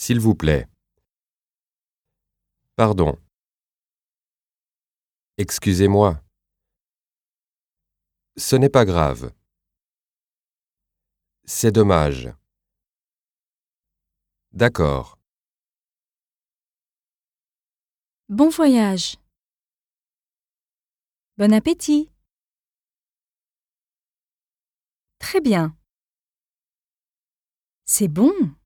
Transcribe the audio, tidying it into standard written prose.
S'il vous plaît. Pardon. Excusez-moi. Ce n'est pas grave. C'est dommage. D'accord. Bon voyage. Bon appétit. Très bien. C'est bon.